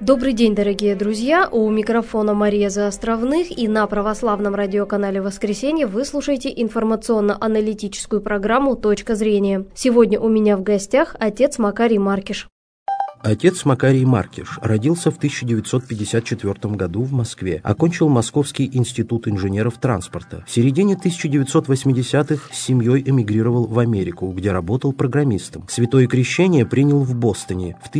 Добрый день, дорогие друзья! У микрофона Мария Заостровных, и на православном радиоканале «Воскресенье» вы слушаете информационно-аналитическую программу «Точка зрения». Сегодня у меня в гостях отец Макарий Маркиш. Отец Макарий Маркиш родился в 1954 году в Москве. Окончил Московский институт инженеров транспорта. В середине 1980-х с семьей эмигрировал в Америку, где работал программистом. Святое крещение принял в Бостоне в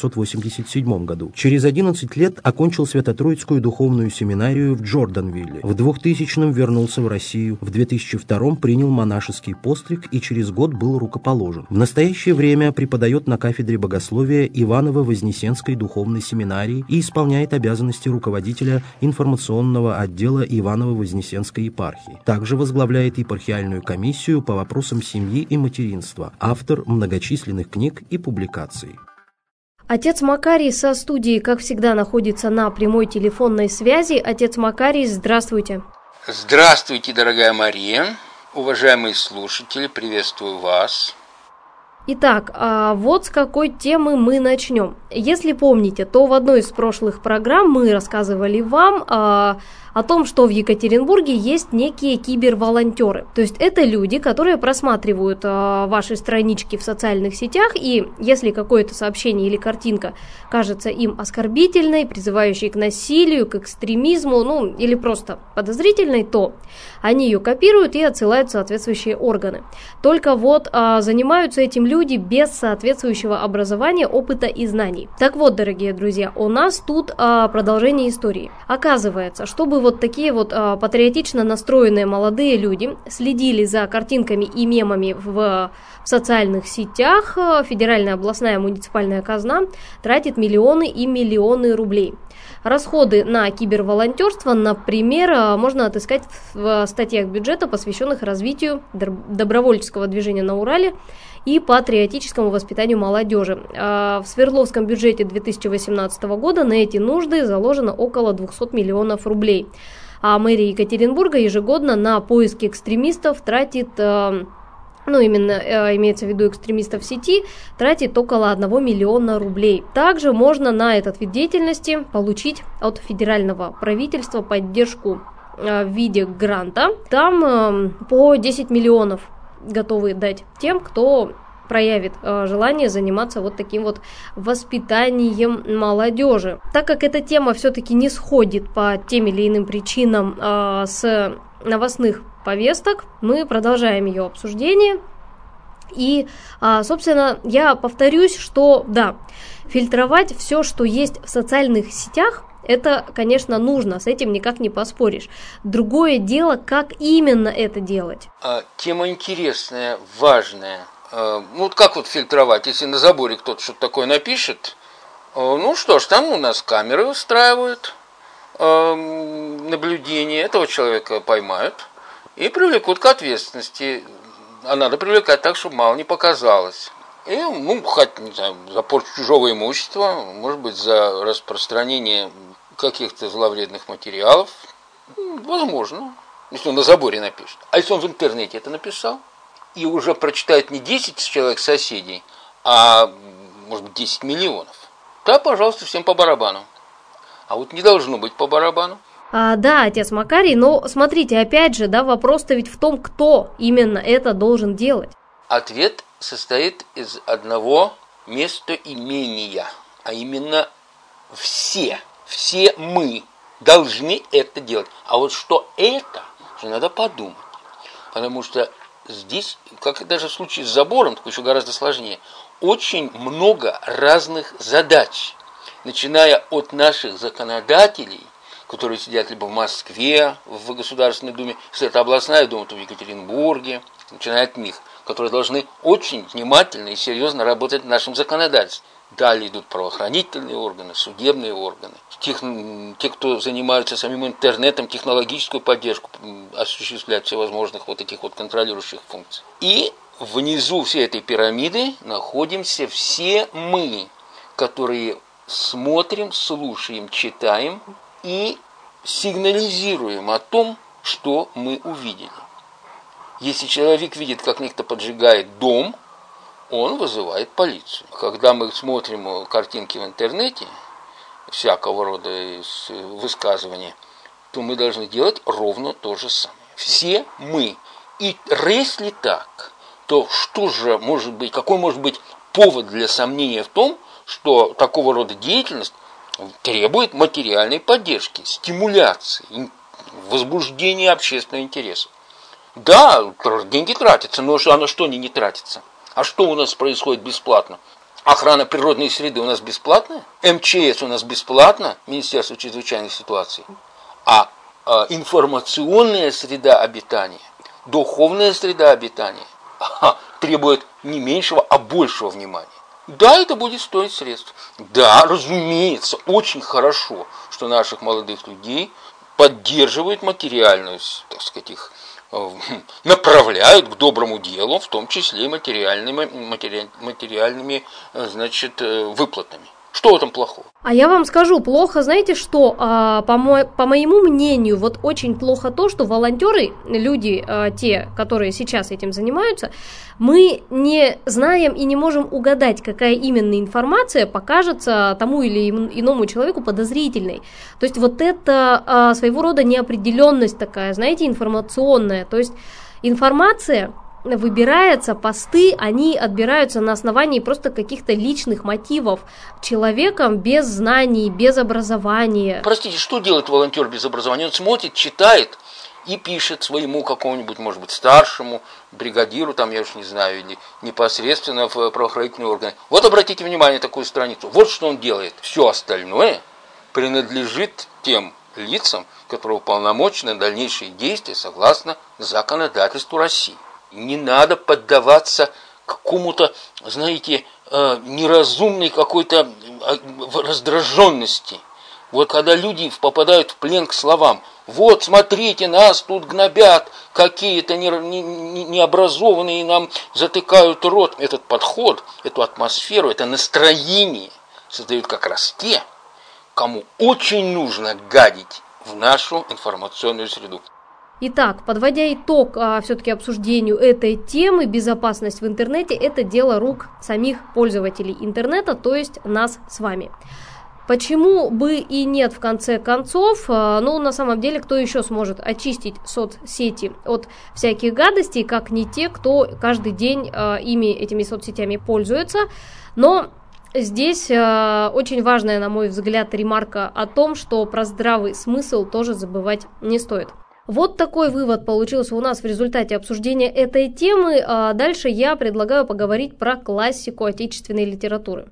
1987 году. Через 11 лет окончил Свято-Троицкую духовную семинарию в Джорданвилле. В 2000-м вернулся в Россию. В 2002-м принял монашеский постриг и через год был рукоположен. В настоящее время преподает на кафедре богословия Иваново-Вознесенской духовной семинарии и исполняет обязанности руководителя информационного отдела Иваново-Вознесенской епархии. Также возглавляет епархиальную комиссию по вопросам семьи и материнства, автор многочисленных книг и публикаций. Отец Макарий со студией, как всегда, находится на прямой телефонной связи. Отец Макарий, здравствуйте. Здравствуйте, дорогая Мария. Уважаемые слушатели, приветствую вас. Итак, вот с какой темы мы начнем. Если помните, то в одной из прошлых программ мы рассказывали вам о том, что в Екатеринбурге есть некие киберволонтеры. То есть это люди, которые просматривают ваши странички в социальных сетях, и если какое-то сообщение или картинка кажется им оскорбительной, призывающей к насилию, к экстремизму, или просто подозрительной, то они ее копируют и отсылают в соответствующие органы. Только вот занимаются этим люди без соответствующего образования, опыта и знаний. Так вот, дорогие друзья, у нас тут продолжение истории. Оказывается, чтобы вот такие вот патриотично настроенные молодые люди следили за картинками и мемами в социальных сетях, федеральная, областная, муниципальная казна тратит миллионы и миллионы рублей. Расходы на киберволонтерство, например, можно отыскать в статьях бюджета, посвященных развитию добровольческого движения на Урале и патриотическому воспитанию молодежи. В Свердловском бюджете 2018 года на эти нужды заложено около 200 миллионов рублей. А мэрия Екатеринбурга ежегодно на поиски экстремистов тратит, имеется в виду экстремистов в сети, тратит около 1 миллиона рублей. Также можно на этот вид деятельности получить от федерального правительства поддержку в виде гранта. Там по 10 миллионов готовы дать тем, кто проявит желание заниматься вот таким вот воспитанием молодежи. Так как эта тема все-таки не сходит по тем или иным причинам с новостных повесток, мы продолжаем ее обсуждение. И, собственно, я повторюсь, что да, фильтровать все, что есть в социальных сетях, это, конечно, нужно, с этим никак не поспоришь. Другое дело, как именно это делать. Тема интересная, важная. Как вот фильтровать, если на заборе кто-то что-то такое напишет? Что ж, там у нас камеры устраивают, наблюдение, этого человека поймают и привлекут к ответственности. А надо привлекать так, чтобы мало не показалось. И, хоть, не знаю, за порчу чужого имущества, может быть, за распространение каких-то зловредных материалов. Возможно, если он на заборе напишет. А если он в интернете это написал, и уже прочитает не 10 человек соседей, а, может быть, 10 миллионов, то, пожалуйста, всем по барабану. А вот не должно быть по барабану. Да, отец Макарий, но смотрите, опять же, вопрос-то ведь в том, кто именно это должен делать. Ответ состоит из одного местоимения, а именно все мы должны это делать. А вот что это, что надо подумать. Потому что здесь, как даже в случае с забором, так еще гораздо сложнее, очень много разных задач, начиная от наших законодателей, которые сидят либо в Москве, в Государственной Думе, если это областная дума, то в Екатеринбурге, начиная от них, которые должны очень внимательно и серьезно работать в нашем законодательстве. Далее идут правоохранительные органы, судебные органы, те, кто занимаются самим интернетом, технологическую поддержку, осуществлять всевозможных вот этих вот контролирующих функций. И внизу всей этой пирамиды находимся все мы, которые смотрим, слушаем, читаем и сигнализируем о том, что мы увидели. Если человек видит, как некто поджигает дом, он вызывает полицию. Когда мы смотрим картинки в интернете, всякого рода высказывания, то мы должны делать ровно то же самое. Все мы. И если так, то что же может быть, какой может быть повод для сомнения в том, что такого рода деятельность требует материальной поддержки, стимуляции, возбуждения общественного интереса? Да, деньги тратятся, но на что они не тратятся? А что у нас происходит бесплатно? Охрана природной среды у нас бесплатная? МЧС у нас бесплатно? Министерство чрезвычайных ситуаций. А информационная среда обитания, духовная среда обитания требует не меньшего, а большего внимания. Да, это будет стоить средств. Да, разумеется, очень хорошо, что наших молодых людей поддерживают материальную, так сказать, их направляют к доброму делу, в том числе и материальными, значит, выплатами. Что в этом плохого? А я вам скажу, плохо, знаете что, по моему мнению, вот очень плохо то, что волонтеры, люди, те, которые сейчас этим занимаются, мы не знаем и не можем угадать, какая именно информация покажется тому или иному человеку подозрительной. То есть вот это своего рода неопределенность такая, знаете, информационная, то есть информация выбирается, посты, они отбираются на основании просто каких-то личных мотивов человеком без знаний, без образования. Простите, что делает волонтер без образования? Он смотрит, читает и пишет своему какому-нибудь, может быть, старшему бригадиру, там, я уж не знаю, или непосредственно в правоохранительные органы. Вот обратите внимание на такую страницу. Вот что он делает. Все остальное принадлежит тем лицам, которые уполномочены на дальнейшие действия согласно законодательству России. Не надо поддаваться какому-то, знаете, неразумной какой-то раздраженности. Вот когда люди попадают в плен к словам, вот смотрите, нас тут гнобят, какие-то необразованные нам затыкают рот. Этот подход, эту атмосферу, это настроение создают как раз те, кому очень нужно гадить в нашу информационную среду. Итак, подводя итог все-таки обсуждению этой темы, безопасность в интернете – это дело рук самих пользователей интернета, то есть нас с вами. Почему бы и нет в конце концов, ну на самом деле кто еще сможет очистить соцсети от всяких гадостей, как не те, кто каждый день этими соцсетями пользуется, но здесь очень важная, на мой взгляд, ремарка о том, что про здравый смысл тоже забывать не стоит. Вот такой вывод получился у нас в результате обсуждения этой темы. Дальше я предлагаю поговорить про классику отечественной литературы.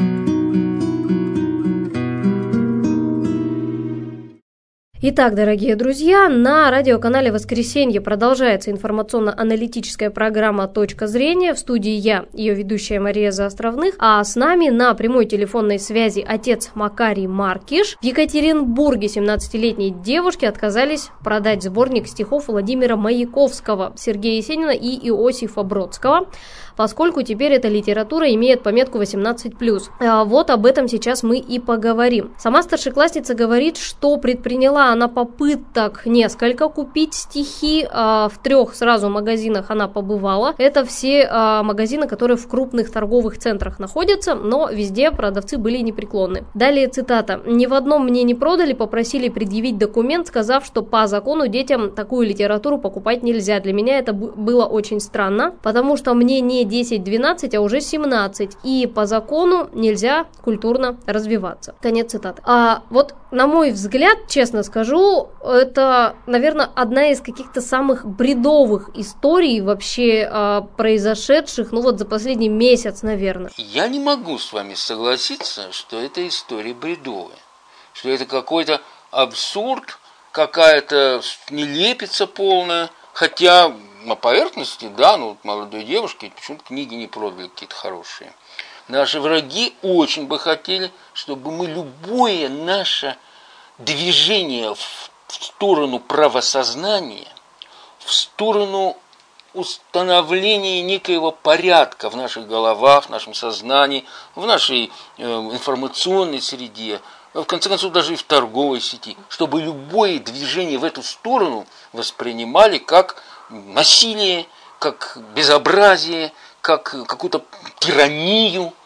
Итак, дорогие друзья, на радиоканале «Воскресенье» продолжается информационно-аналитическая программа «Точка зрения». В студии я, ее ведущая Мария Заостровных, а с нами на прямой телефонной связи отец Макарий Маркиш. В Екатеринбурге 17-летние девушки отказались продать сборник стихов Владимира Маяковского, Сергея Есенина и Иосифа Бродского, поскольку теперь эта литература имеет пометку 18+. Вот об этом сейчас мы и поговорим. Сама старшеклассница говорит, что предприняла она попыток несколько купить стихи, в 3 сразу магазинах она побывала. Это все магазины, которые в крупных торговых центрах находятся, но везде продавцы были непреклонны. Далее цитата. «Ни в одном мне не продали, попросили предъявить документ, сказав, что по закону детям такую литературу покупать нельзя. Для меня это было очень странно, потому что мне не 10-12, а уже 17, и по закону нельзя культурно развиваться». Конец цитаты. Вот на мой взгляд, честно скажу, это, наверное, одна из каких-то самых бредовых историй вообще произошедших, ну вот за последний месяц, наверное. Я не могу с вами согласиться, что эта история бредовая, что это какой-то абсурд, какая-то нелепица полная, хотя на поверхности, да, ну молодой девушке почему-то книги не продали какие-то хорошие. Наши враги очень бы хотели, чтобы мы любое наше движение в сторону правосознания, в сторону установления некоего порядка в наших головах, в нашем сознании, в нашей информационной среде, в конце концов даже и в торговой сети, чтобы любое движение в эту сторону воспринимали как насилие, как безобразие, как какую-то тиранию.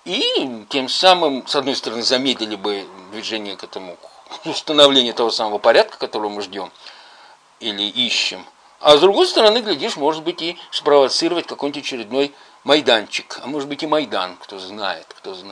И тем самым, с одной стороны, замедлили бы движение к этому установлению того самого порядка, которого мы ждем или ищем. А с другой стороны, глядишь, может быть и спровоцировать какой-нибудь очередной майданчик. А может быть и Майдан, кто знает.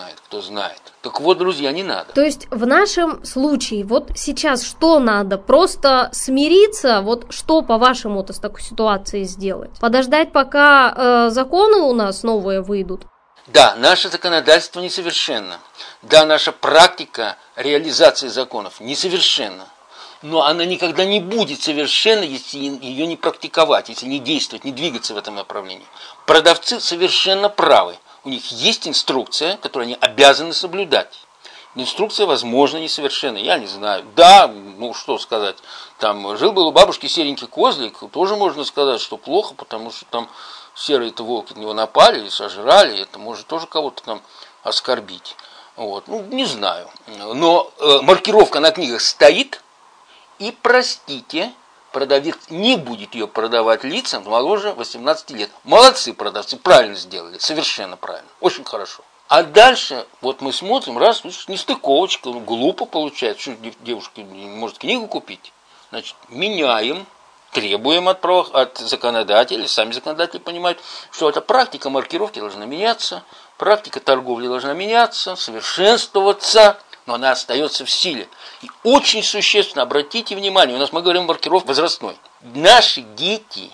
Так вот, друзья, не надо. То есть в нашем случае, вот сейчас что надо? Просто смириться? Вот что, по-вашему-то, с такой ситуацией сделать? Подождать, пока законы у нас новые выйдут? Да, наше законодательство несовершенно. Да, наша практика реализации законов несовершенна. Но она никогда не будет совершенна, если ее не практиковать, если не действовать, не двигаться в этом направлении. Продавцы совершенно правы. У них есть инструкция, которую они обязаны соблюдать. Инструкция, возможно, несовершенна. Я не знаю. Да, ну что сказать. Там жил-был у бабушки серенький козлик. Тоже можно сказать, что плохо, потому что там серые-то волки на него напали и сожрали. Это может тоже кого-то там оскорбить. Вот. Ну, не знаю. Но маркировка на книгах стоит. И, простите, продавец не будет ее продавать лицам моложе 18 лет. Молодцы продавцы, правильно сделали, совершенно правильно, очень хорошо. А дальше, вот мы смотрим, раз, нестыковочка, глупо получается, что девушка не может книгу купить. Значит, меняем, требуем от законодателей, сами законодатели понимают, что эта практика маркировки должна меняться, практика торговли должна меняться, совершенствоваться. Но она остается в силе. И очень существенно, обратите внимание, у нас мы говорим маркировка возрастной. Наши дети,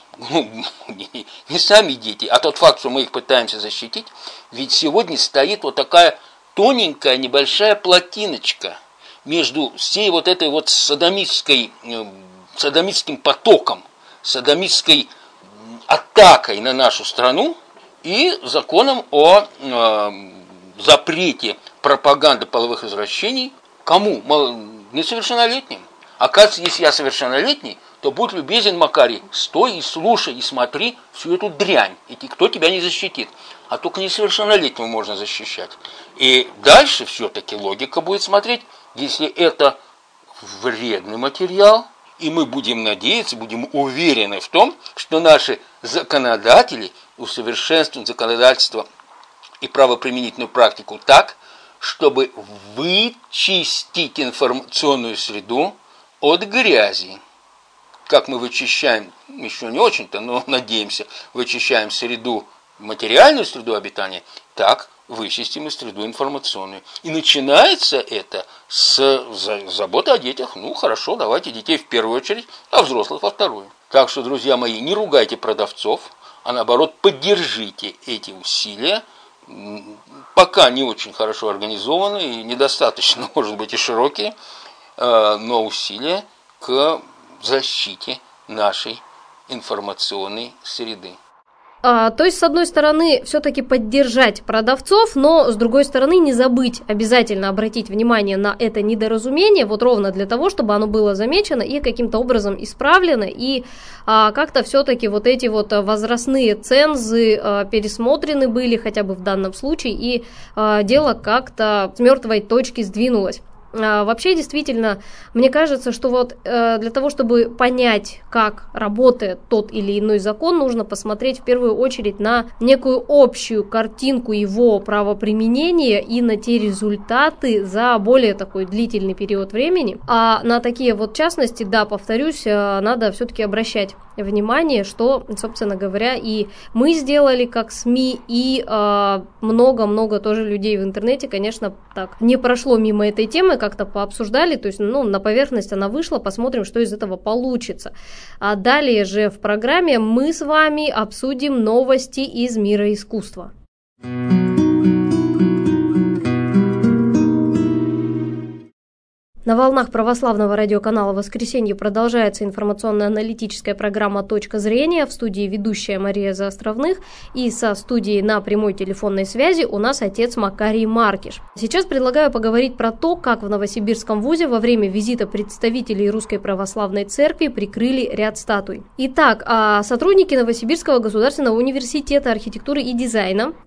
не сами дети, а тот факт, что мы их пытаемся защитить, ведь сегодня стоит вот такая тоненькая небольшая плотиночка между всей вот этой вот содомистским потоком, содомистской атакой на нашу страну и законом о запрете пропаганды половых извращений. Кому? Несовершеннолетним. Оказывается, если я совершеннолетний, то будь любезен, Макарий, стой и слушай, и смотри всю эту дрянь. И кто тебя не защитит. А только несовершеннолетнего можно защищать. И дальше все-таки логика будет смотреть, если это вредный материал, и мы будем надеяться, будем уверены в том, что наши законодатели усовершенствуют законодательство и правоприменительную практику так, чтобы вычистить информационную среду от грязи. Как мы вычищаем, еще не очень-то, но надеемся, вычищаем среду, материальную среду обитания, так вычистим и среду информационную. И начинается это с заботы о детях. Ну, хорошо, давайте детей в первую очередь, а взрослых во вторую. Так что, друзья мои, не ругайте продавцов, а наоборот, поддержите эти усилия, пока не очень хорошо организованы и недостаточно, может быть, и широкие, но усилия к защите нашей информационной среды. То есть, с одной стороны, все-таки поддержать продавцов, но с другой стороны, не забыть обязательно обратить внимание на это недоразумение, вот ровно для того, чтобы оно было замечено и каким-то образом исправлено, и как-то все-таки вот эти вот возрастные цензы пересмотрены были, хотя бы в данном случае, и дело как-то с мертвой точки сдвинулось. Вообще, действительно, мне кажется, что вот для того, чтобы понять, как работает тот или иной закон, нужно посмотреть в первую очередь на некую общую картинку его правоприменения и на те результаты за более такой длительный период времени. А на такие вот частности, да, повторюсь, надо все-таки обращать внимание, что, собственно говоря, и мы сделали как СМИ, и много-много тоже людей в интернете, конечно, так не прошло мимо этой темы, как-то пообсуждали, то есть, на поверхность она вышла, посмотрим, что из этого получится. А далее же в программе мы с вами обсудим новости из мира искусства. На волнах православного радиоканала «Воскресенье» продолжается информационно-аналитическая программа «Точка зрения». В студии ведущая Мария Заостровных. И со студией на прямой телефонной связи у нас отец Макарий Маркиш. Сейчас предлагаю поговорить про то, как в Новосибирском вузе во время визита представителей Русской Православной Церкви прикрыли ряд статуй. Итак, сотрудники Новосибирского государственного университета архитектуры и дизайна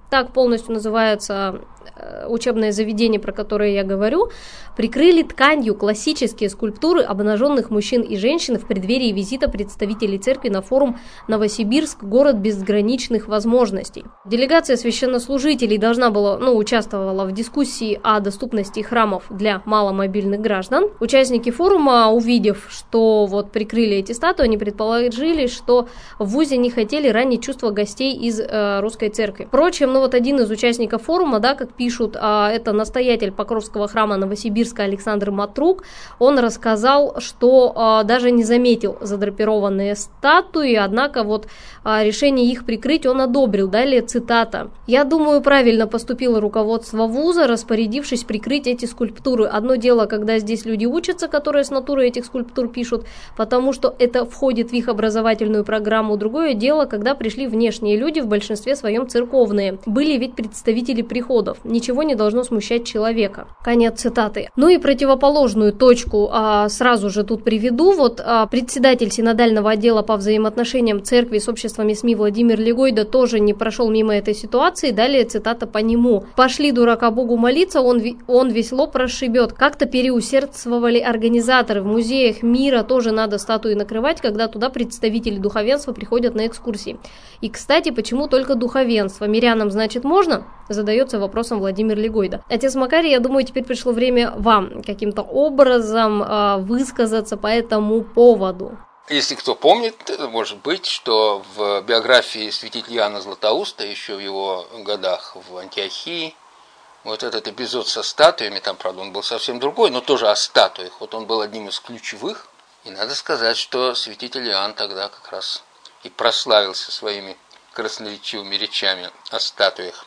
так полностью называется учебное заведение, про которое я говорю, прикрыли тканью классические скульптуры обнаженных мужчин и женщин в преддверии визита представителей церкви на форум «Новосибирск. Город безграничных возможностей». Делегация священнослужителей участвовала в дискуссии о доступности храмов для маломобильных граждан. Участники форума, увидев, что прикрыли эти статуи, они предположили, что в вузе не хотели ранить чувства гостей из русской церкви. Впрочем, один из участников форума, как пишут, это настоятель Покровского храма Новосибирска Александр Матрук, он рассказал, что даже не заметил задрапированные статуи, однако решение их прикрыть он одобрил. Далее цитата. «Я думаю, правильно поступило руководство вуза, распорядившись прикрыть эти скульптуры. Одно дело, когда здесь люди учатся, которые с натуры этих скульптур пишут, потому что это входит в их образовательную программу. Другое дело, когда пришли внешние люди, в большинстве своем церковные. Были ведь представители приходов. Ничего не должно смущать человека». Конец цитаты. И противоположную точку сразу же тут приведу. Председатель синодального отдела по взаимоотношениям церкви с обществами СМИ Владимир Легойда тоже не прошел мимо этой ситуации. Далее цитата по нему. «Пошли, дурака, Богу молиться, он весь лоб расшибет. Как-то переусердствовали организаторы. В музеях мира тоже надо статуи накрывать, когда туда представители духовенства приходят на экскурсии. И, кстати, почему только духовенство? Мирянам, значит, можно?» Задается вопросом Владимир Легойда. Отец Макарий, я думаю, теперь пришло время вам каким-то образом высказаться по этому поводу. Если кто помнит, может быть, что в биографии святителя Иоанна Златоуста, еще в его годах в Антиохии, этот эпизод со статуями, там, правда, он был совсем другой, но тоже о статуях, он был одним из ключевых. И надо сказать, что святитель Иоанн тогда как раз и прославился своими красноречивыми речами о статуях.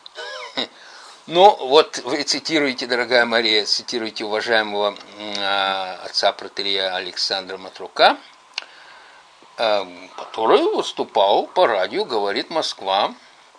Вы цитируете, дорогая Мария, цитируете уважаемого отца протоиерея Александра Матрука, который выступал по радио «Говорит Москва».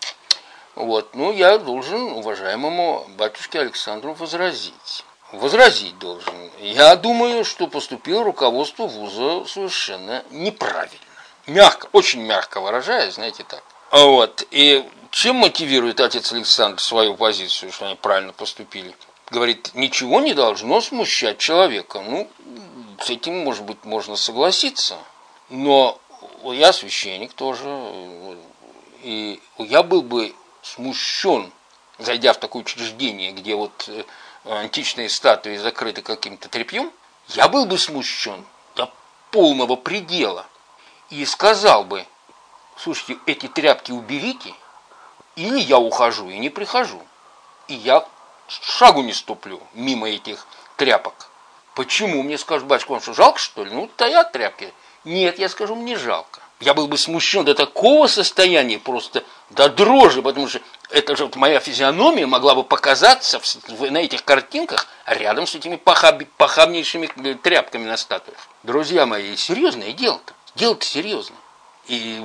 Я должен уважаемому батюшке Александру возразить. Возразить должен. Я думаю, что поступило руководство вуза совершенно неправильно. Мягко, очень мягко выражаясь, знаете так. И чем мотивирует отец Александр свою позицию, что они правильно поступили? Говорит, ничего не должно смущать человека. С этим, может быть, можно согласиться. Но я священник тоже, и я был бы смущен, зайдя в такое учреждение, где античные статуи закрыты каким-то тряпьем, я был бы смущен до полного предела и сказал бы, слушайте, эти тряпки уберите, или я ухожу и не прихожу, и я шагу не ступлю мимо этих тряпок. Почему? Мне скажут, батюшка, вам что, жалко, что ли? Стоят тряпки. Нет, я скажу, мне жалко. Я был бы смущен до такого состояния, просто до дрожи, потому что это же моя физиономия могла бы показаться на этих картинках рядом с этими похабнейшими тряпками на статуях. Друзья мои, серьезное дело-то. Дело-то серьезное. И,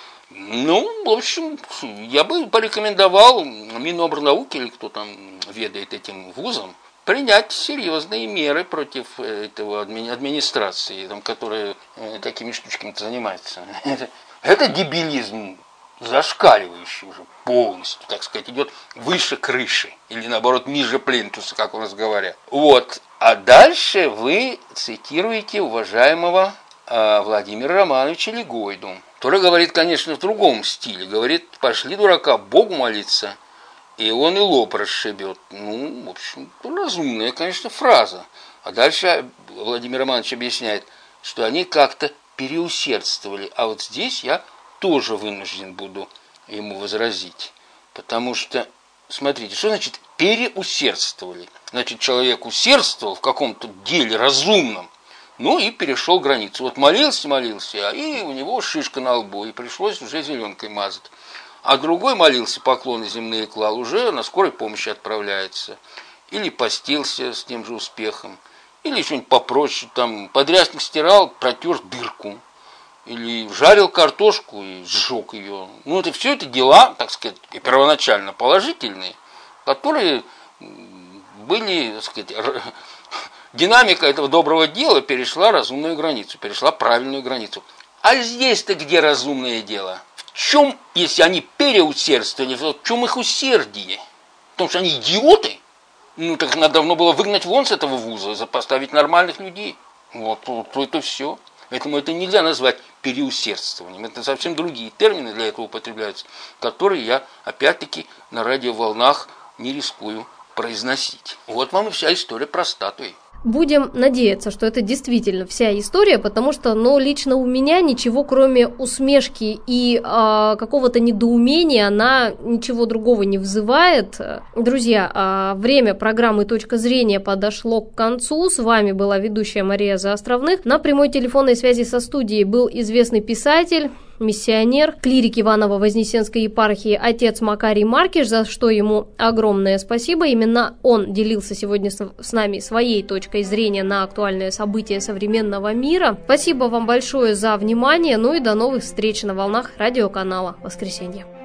в общем, я бы порекомендовал Минобрнауки, или кто там ведает этим вузом, принять серьезные меры против этого администрации, которая такими штучками-то занимается. Это дебилизм зашкаливающий уже полностью, так сказать, идет выше крыши, или наоборот ниже плинтуса, как у нас говорят. А дальше вы цитируете уважаемого Владимира Романовича Легойду, который говорит, конечно, в другом стиле. Говорит, пошли, дурака, Богу молиться, и он и лоб расшибет. В общем, разумная, конечно, фраза. А дальше Владимир Романович объясняет, что они как-то переусердствовали. А здесь я тоже вынужден буду ему возразить. Потому что, смотрите, что значит переусердствовали? Значит, человек усердствовал в каком-то деле разумном, и перешел границу. Молился, и у него шишка на лбу, и пришлось уже зеленкой мазать. А другой молился, поклоны земные клал, уже на скорой помощи отправляется. Или постился с тем же успехом. Или что-нибудь попроще, подрясник стирал, протер дырку. Или жарил картошку и сжег ее. Это все это дела, так сказать, первоначально положительные, которые были, так сказать, динамика этого доброго дела перешла разумную границу, перешла правильную границу. А здесь-то где разумное дело? В чем, если они переусердствовали, в чем их усердие? Потому что они идиоты. Ну, так надо давно было выгнать вон с этого вуза, поставить нормальных людей. Вот это все. Поэтому это нельзя назвать переусердствованием. Это совсем другие термины для этого употребляются, которые я, опять-таки, на радиоволнах не рискую произносить. Вот вам и вся история про статуи. Будем надеяться, что это действительно вся история, потому что, лично у меня ничего, кроме усмешки и какого-то недоумения, она ничего другого не вызывает. Друзья, время программы «Точка зрения» подошло к концу. С вами была ведущая Мария Заостровных. На прямой телефонной связи со студией был известный писатель, миссионер, клирик Иваново-Вознесенской епархии, отец Макарий Маркиш, за что ему огромное спасибо. Именно он делился сегодня с нами своей точкой зрения на актуальные события современного мира. Спасибо вам большое за внимание, и до новых встреч на волнах радиоканала «Воскресенье».